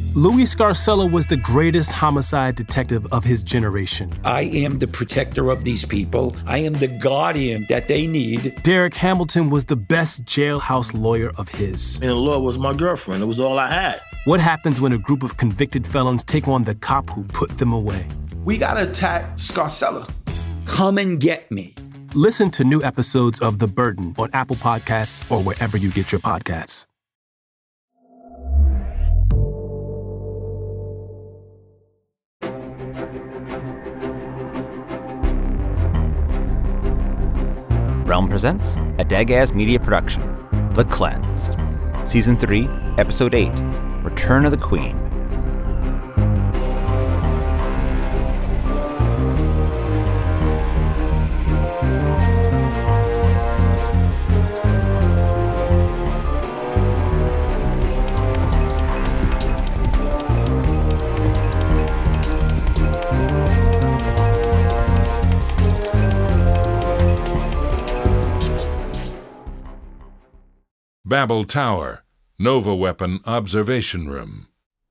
Louis Scarcella was the greatest homicide detective of his generation. I am the protector of these people. I am the guardian that they need. Derek Hamilton was the best jailhouse lawyer of his. And the law was my girlfriend. It was all I had. What happens when a group of convicted felons take on the cop who put them away? We gotta attack Scarcella. Come and get me. Listen to new episodes of The Burden on Apple Podcasts or wherever you get your podcasts. Realm presents a Dagaz Media production, The Cleansed. Season 3, Episode 8, Return of the Queen. Babel Tower, Nova Weapon Observation Room.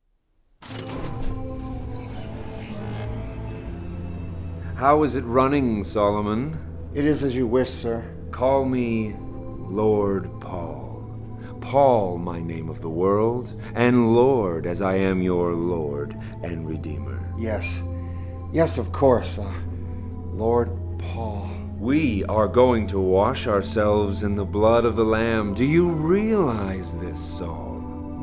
How is it running, Solomon? It is as you wish, sir. Call me Lord Paul. Paul, my name of the world, and Lord, as I am your Lord and Redeemer. Yes. Yes, of course. Lord Paul. We are going to wash ourselves in the blood of the Lamb. Do you realize this, Saul?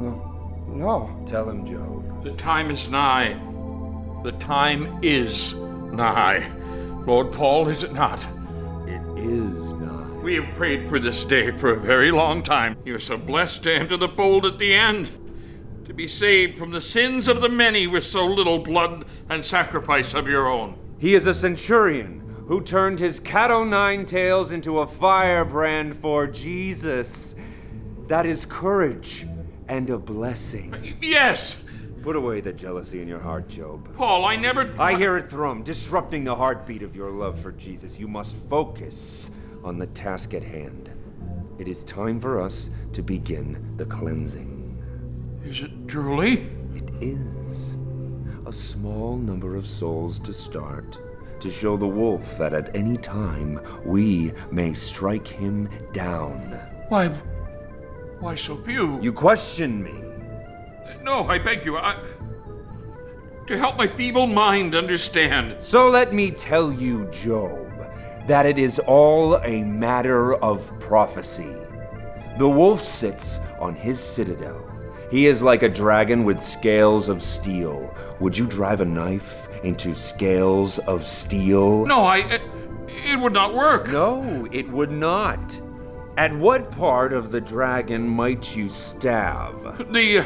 No. Tell him, Job. The time is nigh. The time is nigh. Lord Paul, is it not? It is nigh. We have prayed for this day for a very long time. You are so blessed to enter the fold at the end, to be saved from the sins of the many with so little blood and sacrifice of your own. He is a centurion who turned his cat o' nine tails into a firebrand for Jesus. That is courage and a blessing. Yes! Put away the jealousy in your heart, Job. Paul, I never... I hear it thrum, disrupting the heartbeat of your love for Jesus. You must focus on the task at hand. It is time for us to begin the cleansing. Is it truly? It is. A small number of souls to start, to show the wolf that at any time we may strike him down. Why so few? You question me. No, I beg you, to help my feeble mind understand. So let me tell you, Job, that it is all a matter of prophecy. The wolf sits on his citadel. He is like a dragon with scales of steel. Would you drive a knife into scales of steel? No, it would not work. No, it would not. At what part of the dragon might you stab?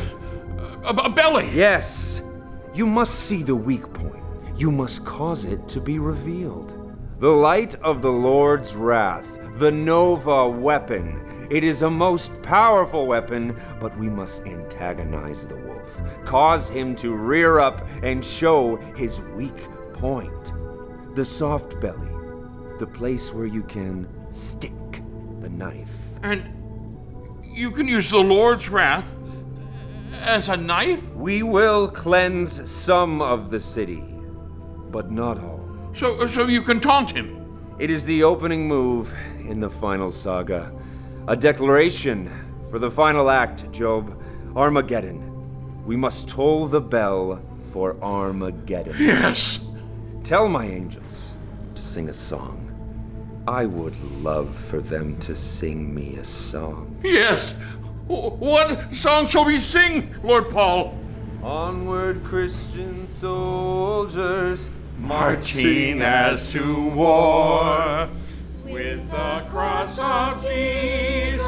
A belly. Yes. You must see the weak point. You must cause it to be revealed. The light of the Lord's wrath, the Nova Weapon. It is a most powerful weapon, but we must antagonize the wolf, cause him to rear up and show his weak point. The soft belly, the place where you can stick the knife. And you can use the Lord's wrath as a knife? We will cleanse some of the city, but not all. So you can taunt him? It is the opening move in the final saga. A declaration for the final act, Job. Armageddon. We must toll the bell for Armageddon. Yes! Tell my angels to sing a song. I would love for them to sing me a song. Yes! What song shall we sing, Lord Paul? Onward, Christian soldiers, marching as to war, with the cross of Jesus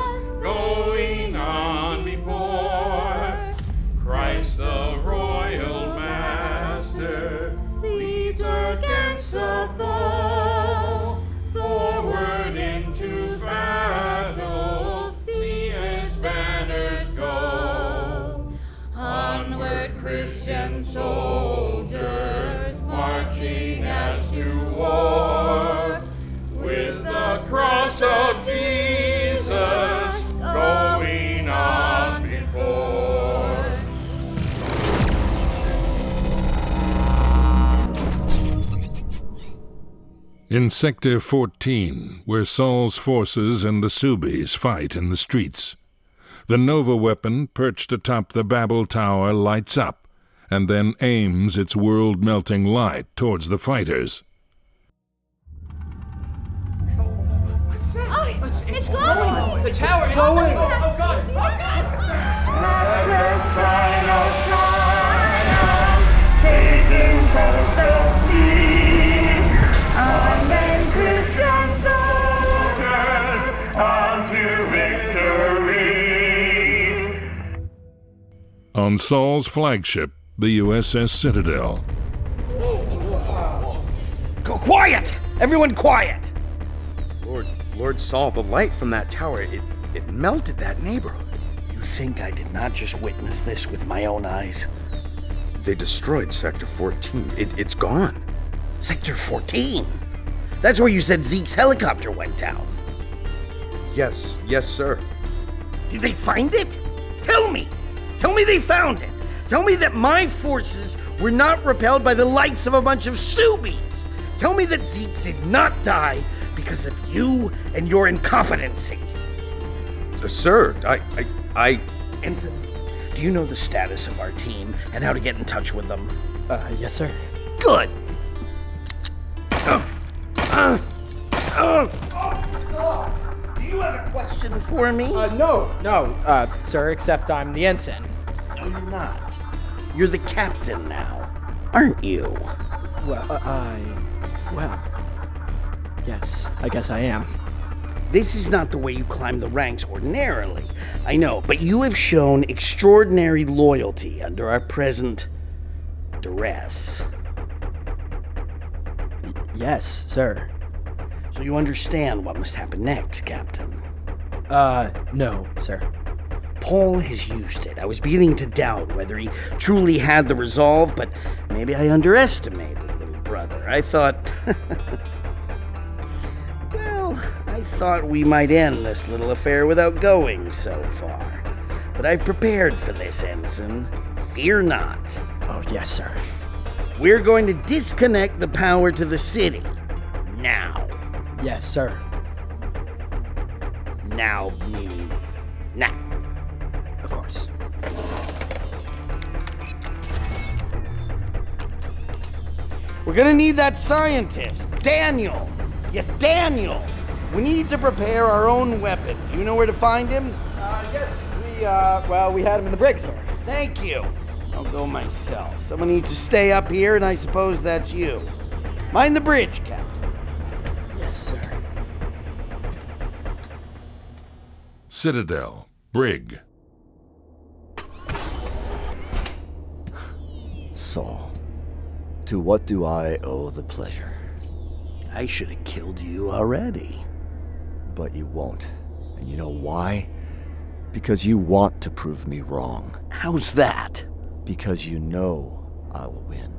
going on before. Christ the royal master leads against the foe, forward into battle, see his banners go. Onward, Christian soldiers, marching as to war, with the cross of Jesus going on before. In Sector 14, where Saul's forces and the Subies fight in the streets, the Nova weapon perched atop the Babel Tower lights up and then aims its world-melting light towards the fighters. Oh, it's glowing! The tower is glowing! Oh, God! On Saul's flagship, the USS Citadel. Go quiet! Everyone quiet! Lord Saul, the light from that tower, it melted that neighborhood. You think I did not just witness this with my own eyes? They destroyed Sector 14. It's gone. Sector 14? That's where you said Zeke's helicopter went down. Yes, sir. Did they find it? Tell me! Tell me they found it! Tell me that my forces were not repelled by the lights of a bunch of Subies! Tell me that Zeke did not die because of you and your incompetency! Sir, I... Ensign, do you know the status of our team and how to get in touch with them? Yes, sir. Good! Do you have a question for me? No, sir, except I'm the ensign. No, you're not. You're the captain now, aren't you? Well, yes, I guess I am. This is not the way you climb the ranks ordinarily, I know, but you have shown extraordinary loyalty under our present duress. Yes, sir. So you understand what must happen next, Captain? No, sir. Paul has used it. I was beginning to doubt whether he truly had the resolve, but maybe I underestimated little brother. I thought... Well, I thought we might end this little affair without going so far. But I've prepared for this, Ensign. Fear not. Oh, yes, sir. We're going to disconnect the power to the city. Now. Yes, sir. Now meaning now. Of course. We're gonna need that scientist, Daniel. Yes, Daniel. We need to prepare our own weapon. Do you know where to find him? Yes, we had him in the brig, sir. Thank you. I'll go myself. Someone needs to stay up here, and I suppose that's you. Mind the bridge, Captain. Yes, sir. Citadel, brig. Saul, to what do I owe the pleasure? I should have killed you already. But you won't. And you know why? Because you want to prove me wrong. How's that? Because you know I will win.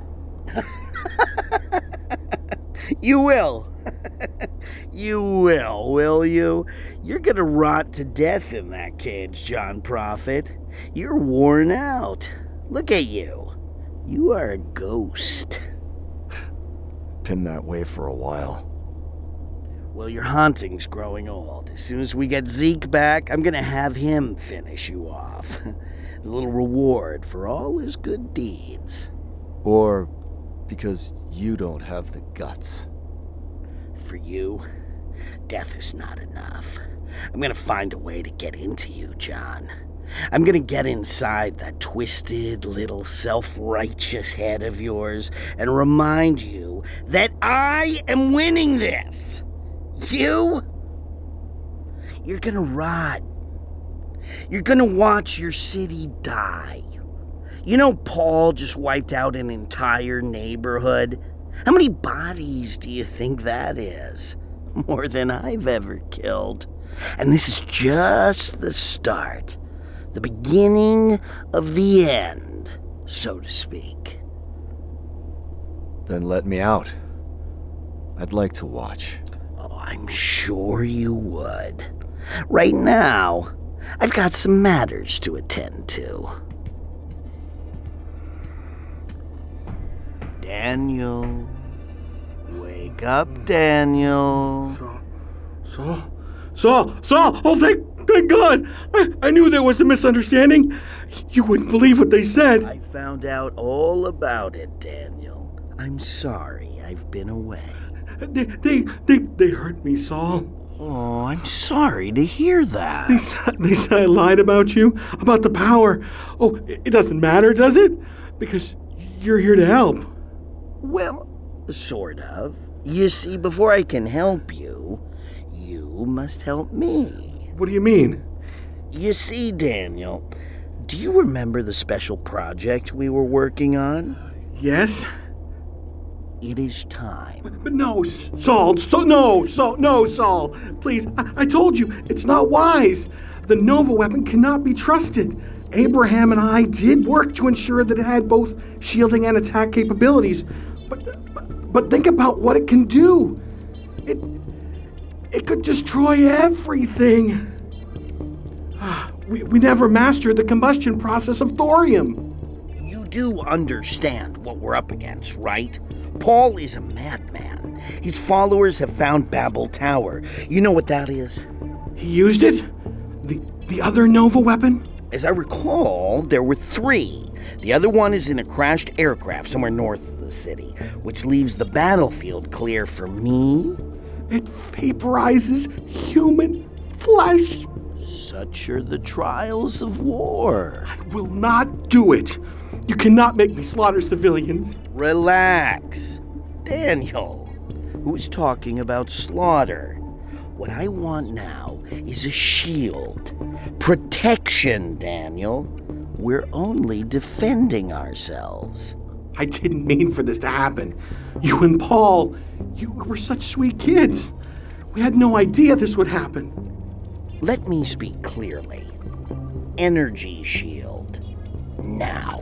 You will. You will you? You're gonna rot to death in that cage, John Prophet. You're worn out. Look at you. You are a ghost. Been that way for a while. Well, your haunting's growing old. As soon as we get Zeke back, I'm gonna have him finish you off. As a little reward for all his good deeds. Or because you don't have the guts. For you, death is not enough. I'm gonna find a way to get into you, John. I'm gonna get inside that twisted little self-righteous head of yours and remind you that I am winning this. You're gonna rot. You're gonna watch your city die. You know Paul just wiped out an entire neighborhood? How many bodies do you think that is? More than I've ever killed. And this is just the start. The beginning of the end, so to speak. Then let me out. I'd like to watch. Oh, I'm sure you would. Right now, I've got some matters to attend to. Daniel, wake Wake up, Daniel. Saul! Oh, thank God! I knew there was a misunderstanding. You wouldn't believe what they said. I found out all about it, Daniel. I'm sorry I've been away. They hurt me, Saul. Oh, I'm sorry to hear that. They said I lied about you, about the power. Oh, it doesn't matter, does it? Because you're here to help. Well, sort of. You see, before I can help you, you must help me. What do you mean? You see, Daniel, do you remember the special project we were working on? Yes. It is time. But no, Saul. No, Saul. Please, I told you, it's not wise. The Nova weapon cannot be trusted. Abraham and I did work to ensure that it had both shielding and attack capabilities. But think about what it can do. It could destroy everything. We never mastered the combustion process of thorium. You do understand what we're up against, right? Paul is a madman. His followers have found Babel Tower. You know what that is? He used it? The other Nova weapon? As I recall, there were 3. The other one is in a crashed aircraft somewhere north of the city, which leaves the battlefield clear for me. It vaporizes human flesh. Such are the trials of war. I will not do it. You cannot make me slaughter civilians. Relax. Daniel, who's talking about slaughter? What I want now is a shield. Protection, Daniel. We're only defending ourselves. I didn't mean for this to happen. You and Paul, you were such sweet kids. We had no idea this would happen. Let me speak clearly. Energy shield. Now.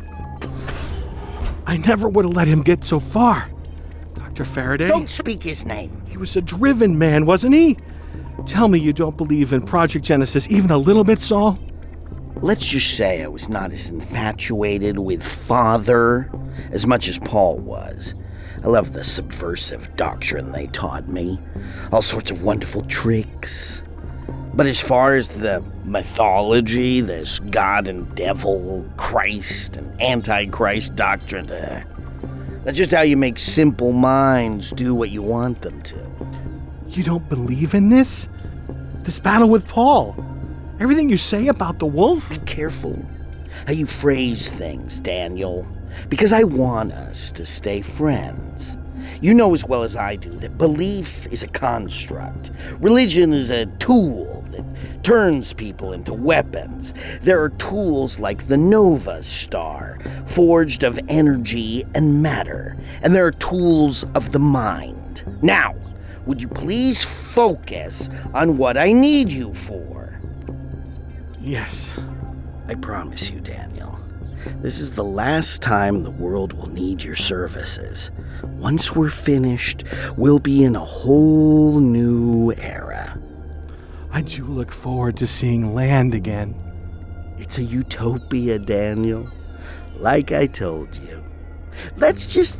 I never would have let him get so far. Dr. Faraday? Don't speak his name. He was a driven man, wasn't he? Tell me you don't believe in Project Genesis even a little bit, Saul? Let's just say I was not as infatuated with Father as much as Paul was. I love the subversive doctrine they taught me. All sorts of wonderful tricks. But as far as the mythology, this God and devil, Christ and Antichrist doctrine, that's just how you make simple minds do what you want them to. You don't believe in this? This battle with Paul? Everything you say about the wolf? Be careful how you phrase things, Daniel, because I want us to stay friends. You know as well as I do that belief is a construct. Religion is a tool that turns people into weapons. There are tools like the Nova Star, forged of energy and matter. And there are tools of the mind. Now, would you please focus on what I need you for? Yes. I promise you, Daniel. This is the last time the world will need your services. Once we're finished, we'll be in a whole new era. I do look forward to seeing land again. It's a utopia, Daniel. Like I told you. Let's just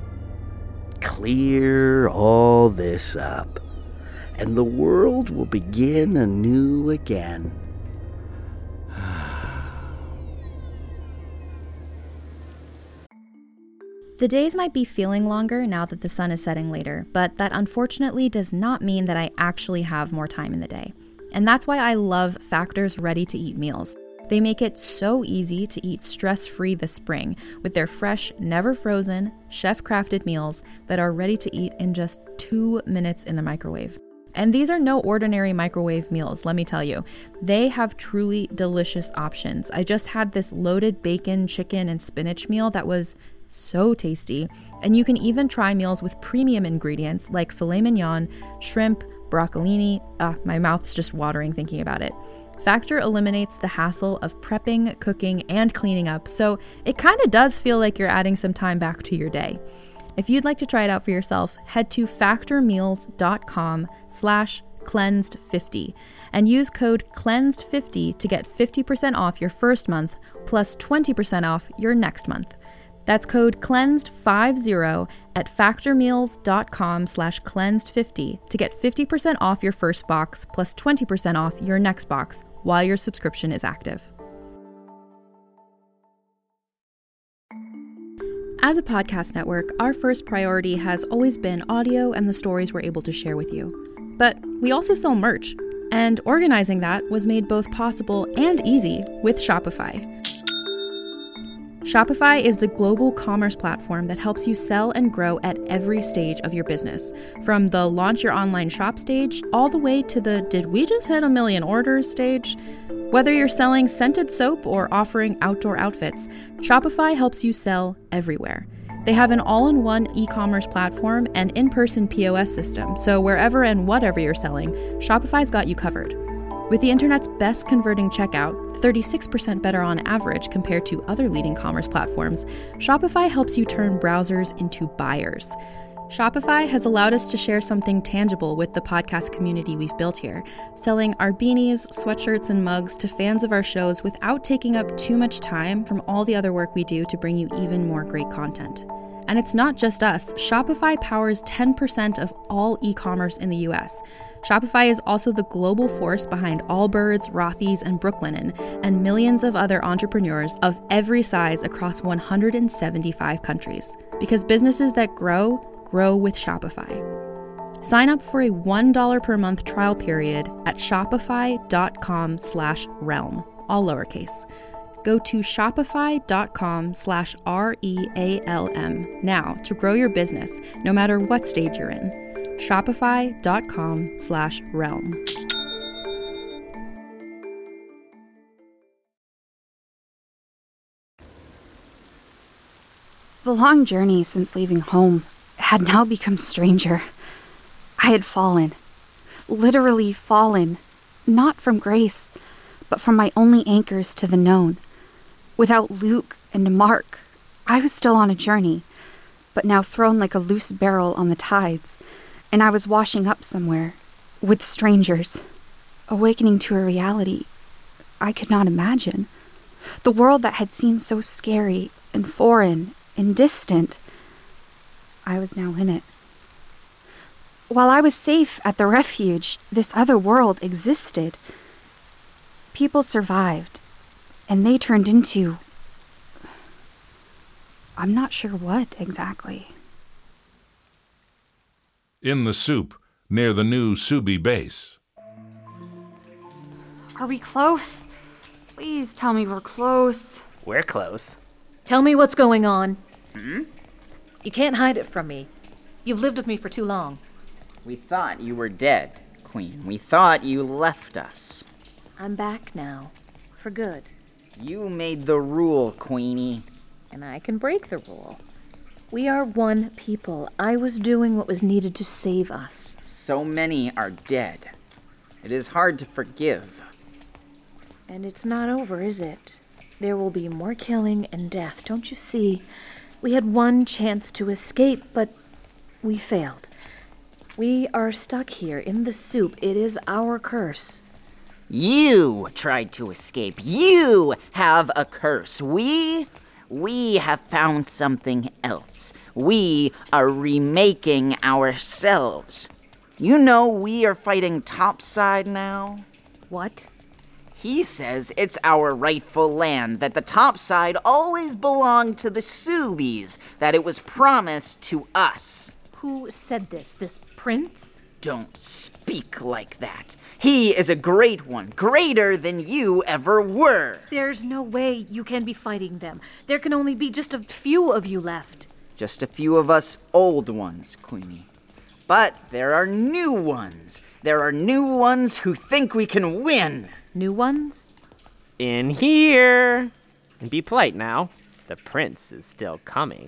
clear all this up, and the world will begin anew again. The days might be feeling longer now that the sun is setting later, but that unfortunately does not mean that I actually have more time in the day. And that's why I love Factor's ready-to-eat meals. They make it so easy to eat stress-free this spring with their fresh, never frozen, chef-crafted meals that are ready to eat in just 2 minutes in the microwave. And these are no ordinary microwave meals, let me tell you. They have truly delicious options. I just had this loaded bacon, chicken, and spinach meal that was so tasty. And you can even try meals with premium ingredients like filet mignon, shrimp, broccolini. My mouth's just watering thinking about it. Factor eliminates the hassle of prepping, cooking, and cleaning up, so it kind of does feel like you're adding some time back to your day. If you'd like to try it out for yourself, head to factormeals.com/cleansed50 and use code cleansed50 to get 50% off your first month plus 20% off your next month. That's code CLEANSED50 at factormeals.com/cleansed50 to get 50% off your first box plus 20% off your next box while your subscription is active. As a podcast network, our first priority has always been audio and the stories we're able to share with you. But we also sell merch, and organizing that was made both possible and easy with Shopify. Shopify is the global commerce platform that helps you sell and grow at every stage of your business, from the launch your online shop stage all the way to the did we just hit 1 million orders stage. Whether you're selling scented soap or offering outdoor outfits, Shopify helps you sell everywhere. They have an all-in-one e-commerce platform and in-person POS system, so wherever and whatever you're selling, Shopify's got you covered. With the internet's best converting checkout, 36% better on average compared to other leading commerce platforms, Shopify helps you turn browsers into buyers. Shopify has allowed us to share something tangible with the podcast community we've built here, selling our beanies, sweatshirts, and mugs to fans of our shows without taking up too much time from all the other work we do to bring you even more great content. And it's not just us. Shopify powers 10% of all e-commerce in the US. Shopify is also the global force behind Allbirds, Rothy's, and Brooklinen, and millions of other entrepreneurs of every size across 175 countries. Because businesses that grow with Shopify. Sign up for a $1 per month trial period at shopify.com/realm, all lowercase. Go to shopify.com/REALM now to grow your business, no matter what stage you're in. Shopify.com/realm. The long journey since leaving home had now become stranger. I had fallen, literally fallen, not from grace, but from my only anchors to the known. Without Luke and Mark, I was still on a journey, but now thrown like a loose barrel on the tides, and I was washing up somewhere, with strangers, awakening to a reality I could not imagine. The world that had seemed so scary and foreign and distant, I was now in it. While I was safe at the refuge, this other world existed. People survived, and they turned into... I'm not sure what exactly. In the soup, near the new Subi base. Are we close? Please tell me we're close. We're close. Tell me what's going on. You can't hide it from me. You've lived with me for too long. We thought you were dead, Queen. We thought you left us. I'm back now. For good. You made the rule, Queenie. And I can break the rule. We are one people. I was doing what was needed to save us. So many are dead. It is hard to forgive. And it's not over, is it? There will be more killing and death, don't you see? We had one chance to escape, but we failed. We are stuck here in the soup. It is our curse. You tried to escape. You have a curse. We have found something else. We are remaking ourselves. You know we are fighting Topside now? What? He says it's our rightful land, that the Topside always belonged to the Subies, that it was promised to us. Who said this? This prince? Don't speak like that. He is a great one, greater than you ever were. There's no way you can be fighting them. There can only be just a few of you left. Just a few of us old ones, Queenie. But there are new ones. There are new ones who think we can win. New ones? In here. And be polite now. The prince is still coming.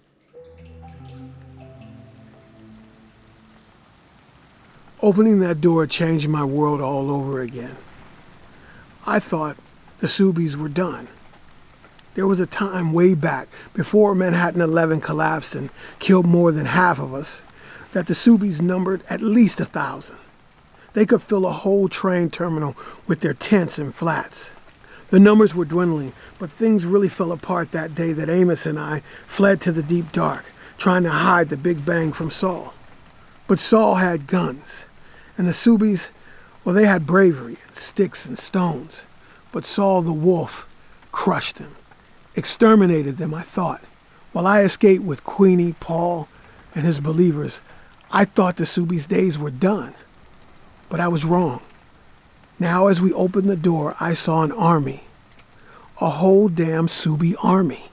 Opening that door changed my world all over again. I thought the Subies were done. There was a time way back, before Manhattan 11 collapsed and killed more than half of us, that the Subies numbered at least 1,000. They could fill a whole train terminal with their tents and flats. The numbers were dwindling, but things really fell apart that day that Amos and I fled to the deep dark, trying to hide the Big Bang from Saul. But Saul had guns, and the Subies, well, they had bravery and sticks and stones. But Saul the wolf crushed them, exterminated them, I thought. While I escaped with Queenie, Paul, and his believers, I thought the Subies' days were done. But I was wrong. Now as we opened the door, I saw an army. A whole damn Subie army.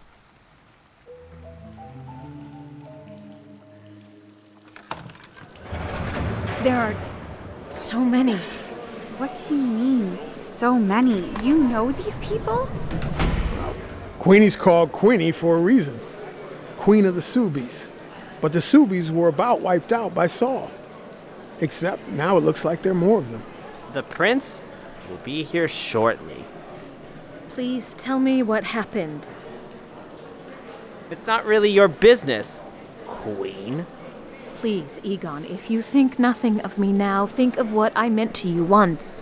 There are so many. What do you mean, so many? You know these people? Queenie's called Queenie for a reason. Queen of the Subies. But the Subies were about wiped out by Saul. Except now it looks like there are more of them. The prince will be here shortly. Please tell me what happened. It's not really your business, Queen. Please, Egon, if you think nothing of me now, think of what I meant to you once.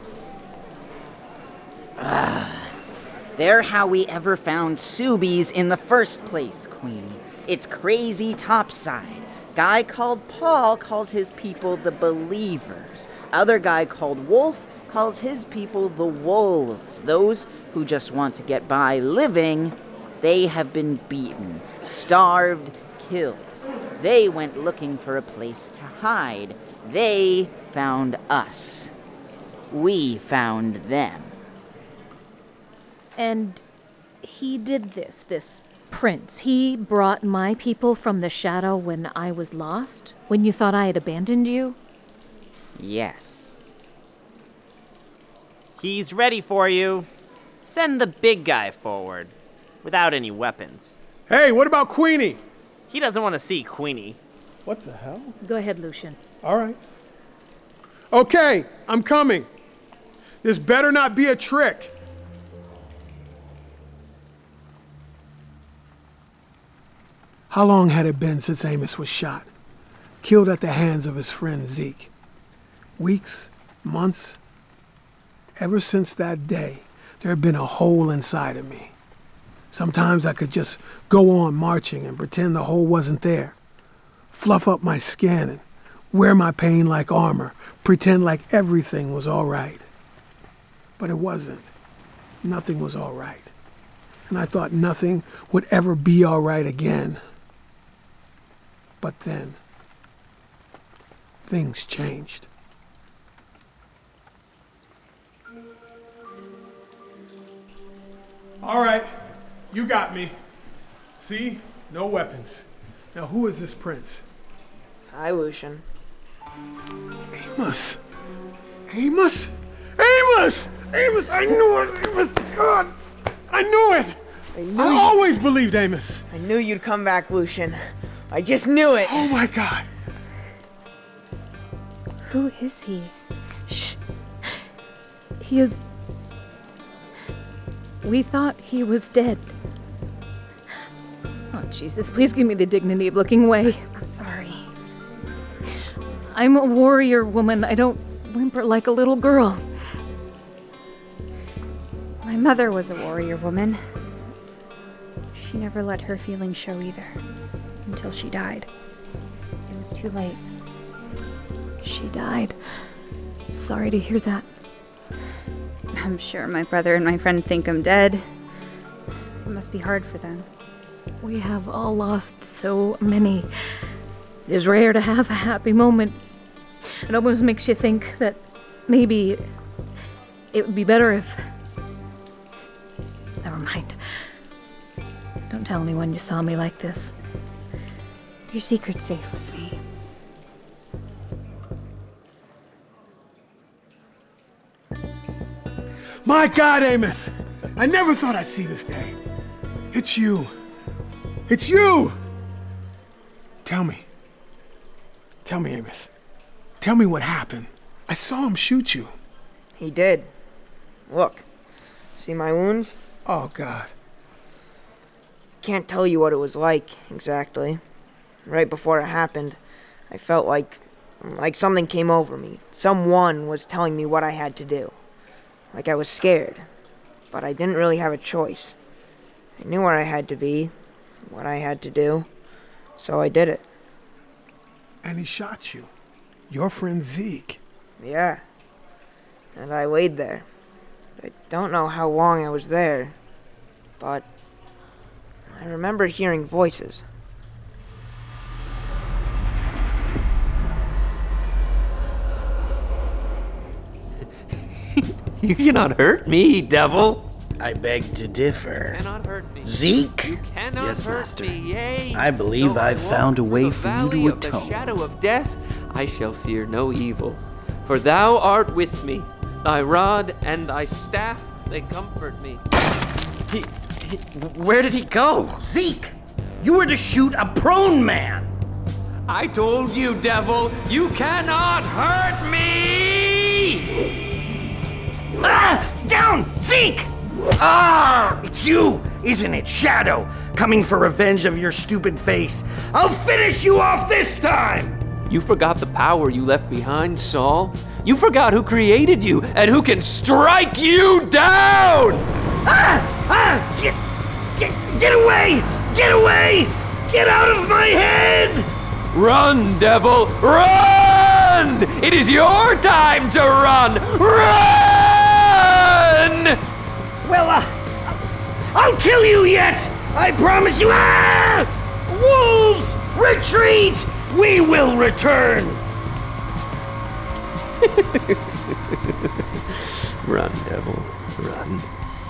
They're how we ever found Subies in the first place, Queenie. It's crazy topside. Guy called Paul calls his people the Believers. Other guy called Wolf calls his people the Wolves. Those who just want to get by living, they have been beaten, starved, killed. They went looking for a place to hide. They found us. We found them. And he did this prince. He brought my people from the shadow when I was lost? When you thought I had abandoned you? Yes. He's ready for you. Send the big guy forward, without any weapons. Hey, what about Queenie? He doesn't want to see Queenie. What the hell? Go ahead, Lucian. All right. Okay, I'm coming. This better not be a trick. How long had it been since Amos was shot? Killed at the hands of his friend Zeke? Weeks? Months? Ever since that day, there had been a hole inside of me. Sometimes I could just go on marching and pretend the hole wasn't there. Fluff up my skin and wear my pain like armor, pretend like everything was all right. But it wasn't. Nothing was all right. And I thought nothing would ever be all right again. But then, things changed. All right, you got me. See? No weapons. Now who is this prince? Hi, Lucian. Amos! Amos! Amos! Amos! I knew it! Amos! God! I knew it! I always believed Amos! I knew you'd come back, Lucian. I just knew it! Oh my God! Who is he? Shh. He is... We thought he was dead. Oh, Jesus, please give me the dignity of looking away. I'm sorry. I'm a warrior woman. I don't whimper like a little girl. My mother was a warrior woman. She never let her feelings show either. Until she died. It was too late. She died. Sorry to hear that. I'm sure my brother and my friend think I'm dead. It must be hard for them. We have all lost so many. It is rare to have a happy moment. It almost makes you think that maybe it would be better if... Never mind. Don't tell anyone you saw me like this. Your secret's safe with me. My God, Amos! I never thought I'd see this day. It's you. It's you! Tell me, Amos. Tell me what happened. I saw him shoot you. He did. Look. See my wounds? Oh, God. Can't tell you what it was like, exactly. Right before it happened, I felt like something came over me. Someone was telling me what I had to do. Like I was scared. but I didn't really have a choice. I knew where I had to be, what I had to do, so I did it. And he shot you. Your friend Zeke. Yeah. And I laid there. I don't know how long I was there, but I remember hearing voices. You cannot hurt me, devil. I beg to differ. You cannot hurt me. Zeke? You cannot Yes, hurt master. me, yea. I believe Though I've I found a walk way through for the you valley to of the atone. shadow of death, I shall fear no evil. For thou art with me. Thy rod and thy staff, they comfort me. Where did he go? Zeke! You were to shoot a prone man! I told you, devil, you cannot hurt me! Ah! Down! Zeke! Ah! It's you, isn't it, Shadow? Coming for revenge of your stupid face. I'll finish you off this time! You forgot the power you left behind, Saul. You forgot who created you and who can strike you down! Get away! Get away! Get out of my head! Run, devil, run! It is your time to run! Run! Well, I'll kill you yet! I promise you! Ah! Wolves! Retreat! We will return! Run, devil, run.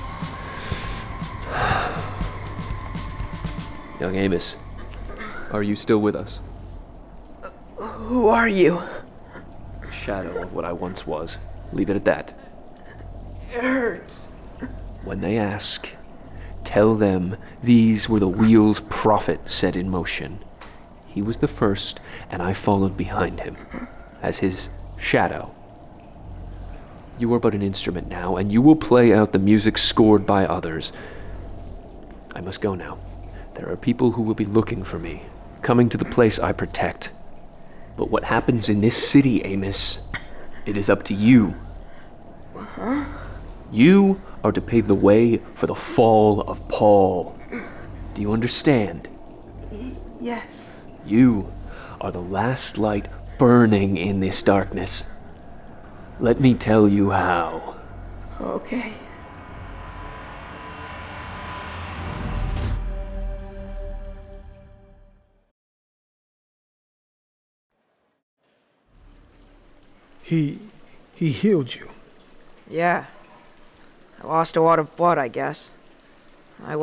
Young Amos, are you still with us? Who are you? Shadow of what I once was. Leave it at that. It hurts. When they ask, tell them these were the wheels Prophet set in motion. He was the first, and I followed behind him, as his shadow. You are but an instrument now, and you will play out the music scored by others. I must go now. There are people who will be looking for me, coming to the place I protect. But what happens in this city, Amos, it is up to you. Huh? You are to pave the way for the fall of Paul. Do you understand? Yes. You are the last light burning in this darkness. Let me tell you how. Okay. He healed you. Yeah. I lost a lot of blood, I guess. I'm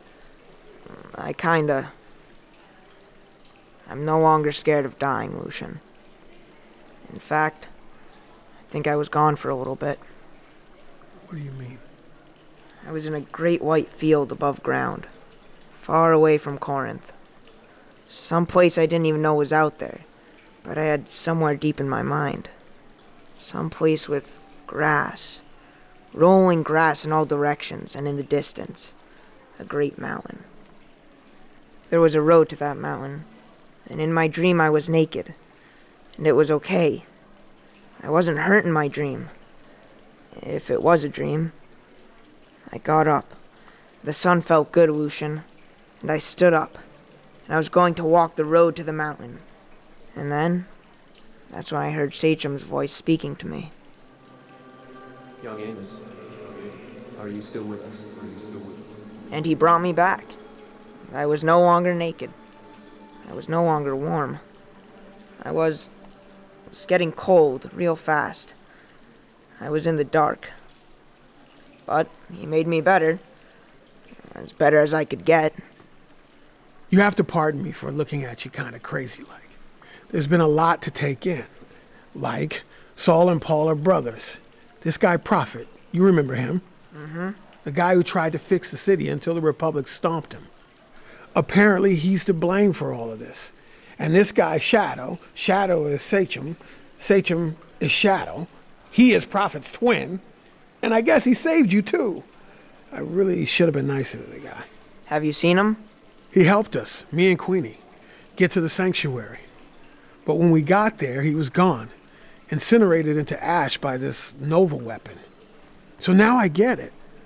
no longer scared of dying, Lucian. In fact, I think I was gone for a little bit. What do you mean? I was in a great white field above ground, far away from Corinth. Some place I didn't even know was out there, but I had somewhere deep in my mind. Some place with grass, rolling grass in all directions, and in the distance, a great mountain. There was a road to that mountain, and in my dream I was naked, and it was okay. I wasn't hurt in my dream, if it was a dream. I got up. The sun felt good, Lucian, and I stood up, and I was going to walk the road to the mountain. And then, that's when I heard Sachem's voice speaking to me. Young Amos, are you still with us? And he brought me back. I was no longer naked. I was no longer warm. I was getting cold real fast. I was in the dark. But he made me better. As better as I could get. You have to pardon me for looking at you kind of crazy-like. There's been a lot to take in. Like, Saul and Paul are brothers. This guy, Prophet, you remember him? Mm-hmm. The guy who tried to fix the city until the Republic stomped him. Apparently, he's to blame for all of this. And this guy, Shadow is Sachem is Shadow. He is Prophet's twin. And I guess he saved you, too. I really should have been nicer to the guy. Have you seen him? He helped us, me and Queenie, get to the sanctuary. But when we got there, he was gone, incinerated into ash by this Nova weapon. So now I get it.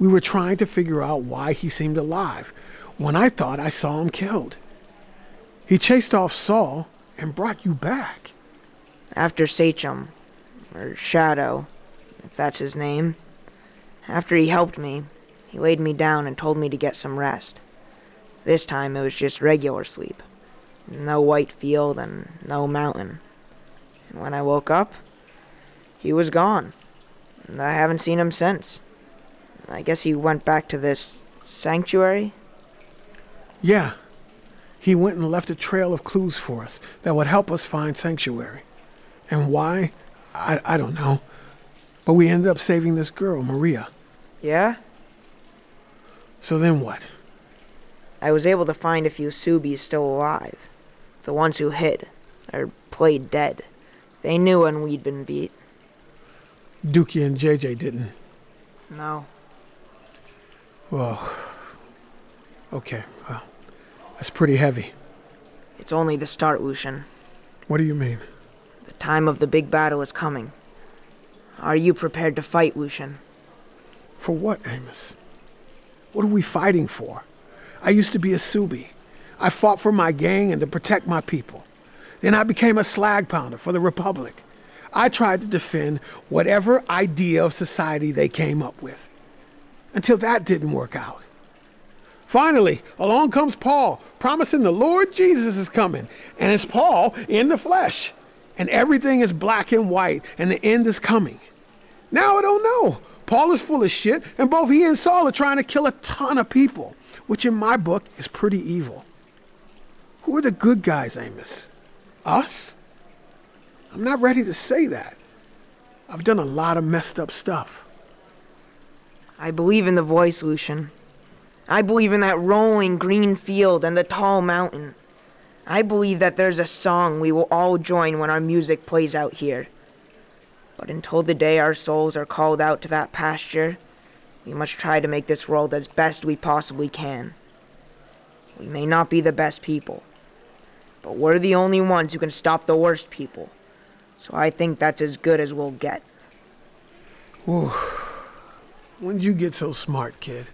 We were trying to figure out why he seemed alive when I thought I saw him killed. He chased off Saul and brought you back. After Sachem, or Shadow, if that's his name, after he helped me, he laid me down and told me to get some rest. This time it was just regular sleep. No white field and no mountain. And when I woke up, he was gone. And I haven't seen him since. I guess he went back to this sanctuary? Yeah. He went and left a trail of clues for us that would help us find sanctuary. And why? I don't know. But we ended up saving this girl, Maria. Yeah? So then what? I was able to find a few Subies still alive. The ones who hid, or played dead. They knew when we'd been beat. Dookie and JJ didn't. No. Well, okay, well, that's pretty heavy. It's only the start, Lucian. What do you mean? The time of the big battle is coming. Are you prepared to fight, Lucian? For what, Amos? What are we fighting for? I used to be a Subi. I fought for my gang and to protect my people. Then I became a slag pounder for the Republic. I tried to defend whatever idea of society they came up with. Until that didn't work out. Finally, along comes Paul, promising the Lord Jesus is coming. And it's Paul in the flesh. And everything is black and white, and the end is coming. Now I don't know. Paul is full of shit, and both he and Saul are trying to kill a ton of people, which in my book is pretty evil. Who are the good guys, Amos? Us? I'm not ready to say that. I've done a lot of messed up stuff. I believe in the voice, Lucian. I believe in that rolling green field and the tall mountain. I believe that there's a song we will all join when our music plays out here. But until the day our souls are called out to that pasture, we must try to make this world as best we possibly can. We may not be the best people, but we're the only ones who can stop the worst people. So I think that's as good as we'll get. Whew. When'd you get so smart, kid?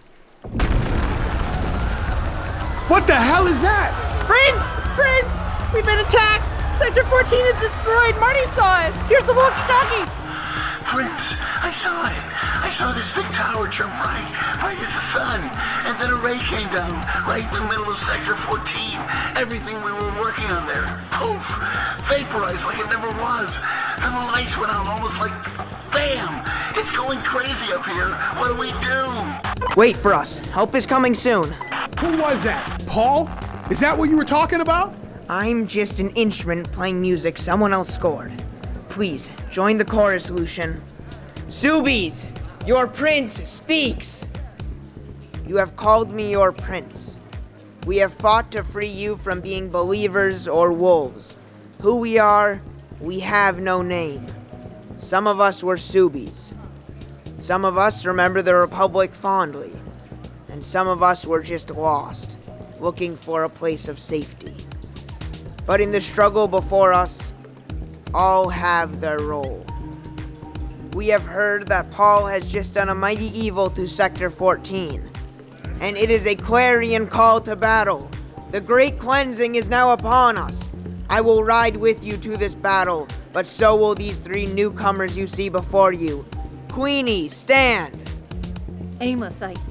What the hell is that? Prince! Prince! We've been attacked! Sector 14 is destroyed! Marty saw it! Here's the walkie-talkie! Prince, I saw it! I saw this big tower jump right as the sun. And then a ray came down right in the middle of Sector 14. Everything we were working on there, poof, vaporized like it never was. And the lights went out almost like, bam! It's going crazy up here. What do we do? Wait for us. Help is coming soon. Who was that? Paul? Is that what you were talking about? I'm just an instrument playing music someone else scored. Please, join the chorus, Lucian. Subies, your prince speaks. You have called me your prince. We have fought to free you from being believers or wolves. Who we are, we have no name. Some of us were Subies. Some of us remember the Republic fondly. And some of us were just lost, looking for a place of safety. But in the struggle before us, all have their role. We have heard that Paul has just done a mighty evil to Sector 14, and it is a clarion call to battle. The great cleansing is now upon us. I will ride with you to this battle, but so will these 3 newcomers you see before you. Queenie, stand! Amos, I'm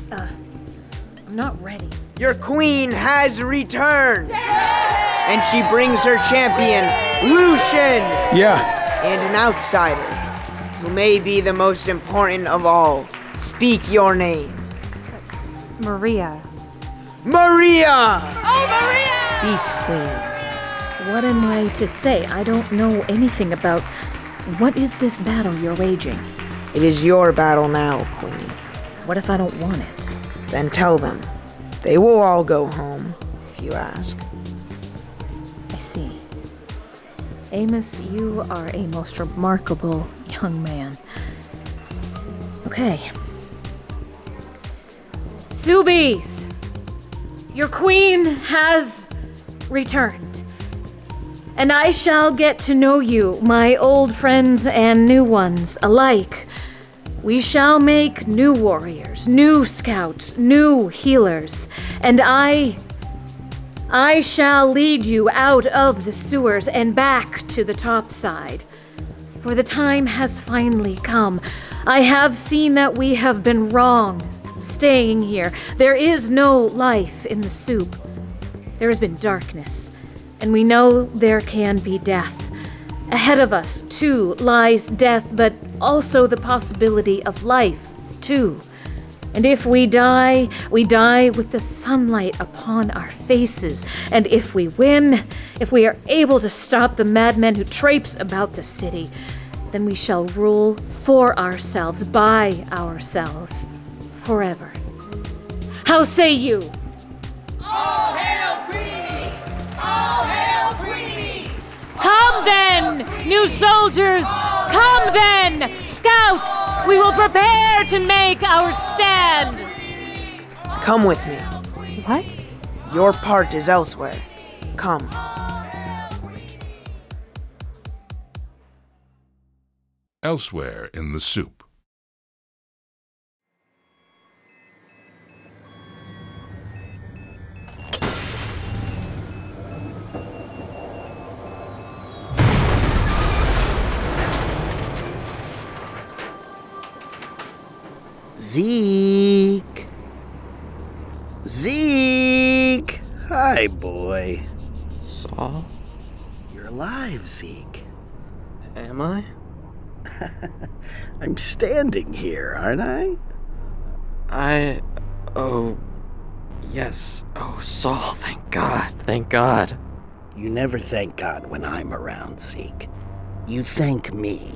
not ready. Your queen has returned! And she brings her champion, Lucian! Yeah. And an outsider, who may be the most important of all. Speak your name. Maria. Maria! Oh, Maria! Speak, queen. What am I to say? I don't know anything about... What is this battle you're waging? It is your battle now, Queenie. What if I don't want it? Then tell them. They will all go home, if you ask. I see. Amos, you are a most remarkable young man. Okay. Subies! Your queen has returned. And I shall get to know you, my old friends and new ones alike, We shall make new warriors, new scouts, new healers, and I shall lead you out of the sewers and back to the top side. For the time has finally come. I have seen that we have been wrong, staying here. There is no life in the soup. There has been darkness, and we know there can be death. Ahead of us, too, lies death, but also the possibility of life, too. And if we die with the sunlight upon our faces. And if we win, if we are able to stop the madmen who traipse about the city, then we shall rule for ourselves, by ourselves, forever. How say you? All hail Greenie! All hail Greenie! Come then, new soldiers! Come then, scouts! We will prepare to make our stand! Come with me. What? Your part is elsewhere. Come. Elsewhere in the soup. Zeke! Zeke! Hi, boy. Saul? You're alive, Zeke. Am I? I'm standing here, aren't I? Oh, yes. Oh, Saul, thank God, thank God. You never thank God when I'm around, Zeke. You thank me.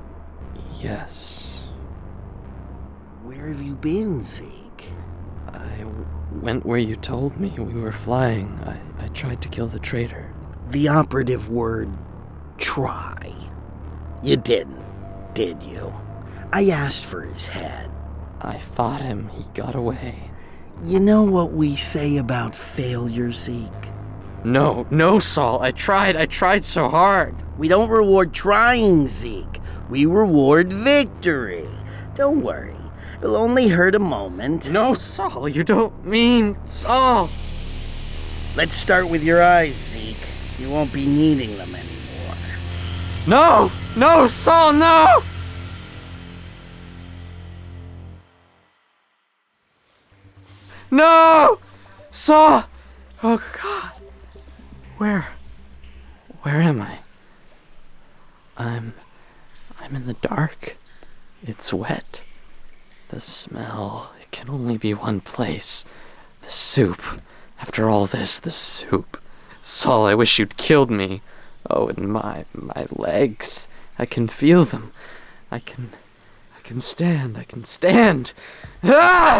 Yes. Where have you been, Zeke? I went where you told me. We were flying. I tried to kill the traitor. The operative word, try. You didn't, did you? I asked for his head. I fought him. He got away. You know what we say about failure, Zeke? No, Saul. I tried so hard. We don't reward trying, Zeke. We reward victory. Don't worry. It'll only hurt a moment. No, Saul, you don't mean... Saul! Let's start with your eyes, Zeke. You won't be needing them anymore. No, Saul, no! No! Saul! Oh, God. Where am I? I'm in the dark. It's wet. The smell, it can only be one place. The soup. After all this, the soup. Saul, I wish you'd killed me. Oh, and my legs. I can feel them. I can stand. Ah!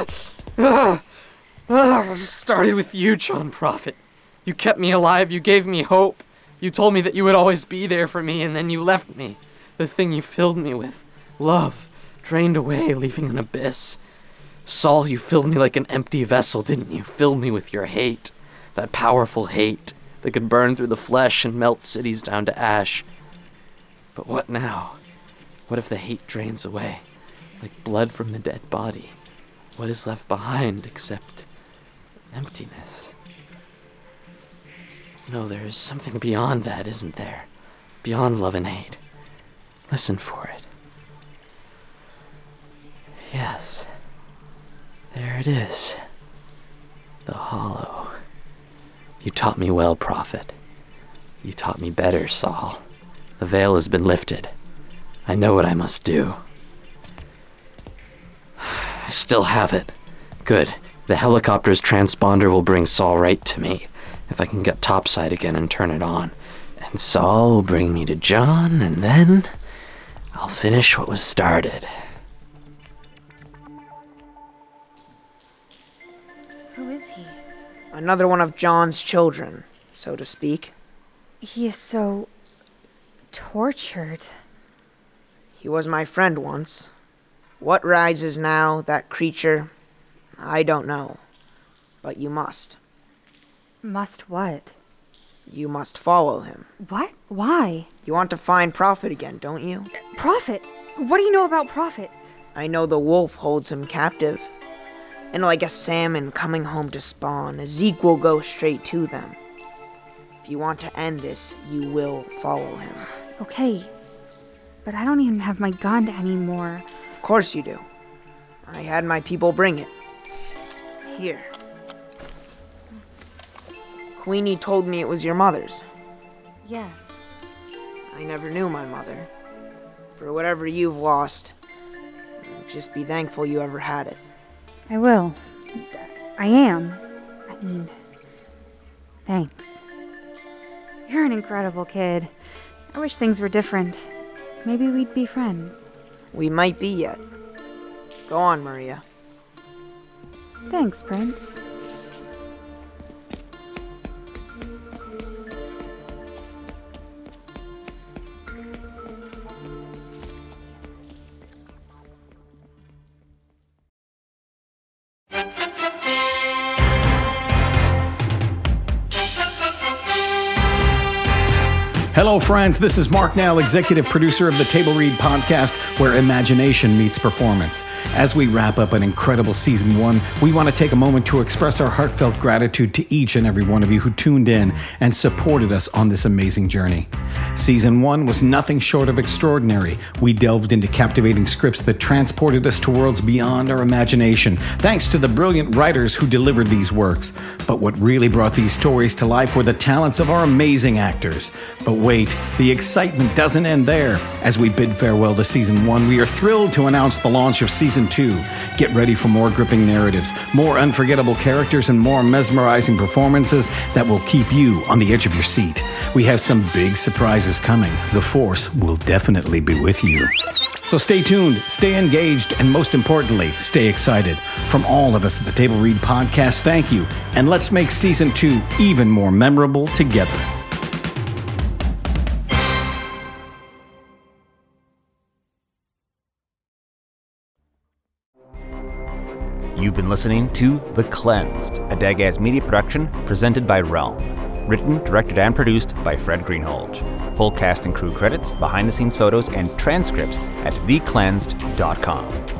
It started with you, John Prophet. You kept me alive, you gave me hope. You told me that you would always be there for me, and then you left me. The thing you filled me with. Love. Drained away, leaving an abyss. Saul, you filled me like an empty vessel, didn't you? Filled me with your hate. That powerful hate that could burn through the flesh and melt cities down to ash. But what now? What if the hate drains away, like blood from the dead body? What is left behind except emptiness? No, there is something beyond that, isn't there? Beyond love and hate. Listen for it. Yes. There it is. The hollow. You taught me well, Prophet. You taught me better, Saul. The veil has been lifted. I know what I must do. I still have it. Good. The helicopter's transponder will bring Saul right to me, if I can get topside again and turn it on. And Saul will bring me to John, and then I'll finish what was started. Who is he? Another one of John's children, so to speak. He is so... tortured. He was my friend once. What rises now, that creature, I don't know. But you must. Must what? You must follow him. What? Why? You want to find Prophet again, don't you? Prophet? What do you know about Prophet? I know the wolf holds him captive. And like a salmon coming home to spawn, Zeke will go straight to them. If you want to end this, you will follow him. Okay, but I don't even have my gun anymore. Of course you do. I had my people bring it. Here. Queenie told me it was your mother's. Yes. I never knew my mother. For whatever you've lost, just be thankful you ever had it. I will. I am. I mean, thanks. You're an incredible kid. I wish things were different. Maybe we'd be friends. We might be yet. Go on, Maria. Thanks, Prince. Hello, friends. This is Mark Nell, executive producer of the Table Read podcast, where imagination meets performance. As we wrap up an incredible season 1, we want to take a moment to express our heartfelt gratitude to each and every one of you who tuned in and supported us on this amazing journey. Season 1 was nothing short of extraordinary. We delved into captivating scripts that transported us to worlds beyond our imagination, thanks to the brilliant writers who delivered these works. But what really brought these stories to life were the talents of our amazing actors. But wait, the excitement doesn't end there. As we bid farewell to Season 1, we are thrilled to announce the launch of Season 2. Get ready for more gripping narratives, more unforgettable characters, and more mesmerizing performances that will keep you on the edge of your seat. We have some big surprises coming. The Force will definitely be with you. So stay tuned, stay engaged, and most importantly, stay excited. From all of us at the Table Read podcast, thank you, and let's make Season 2 even more memorable together. You've been listening to The Cleansed, a Dagaz media production presented by Realm. Written, directed, and produced by Fred Greenhalgh. Full cast and crew credits, behind-the-scenes photos, and transcripts at thecleansed.com.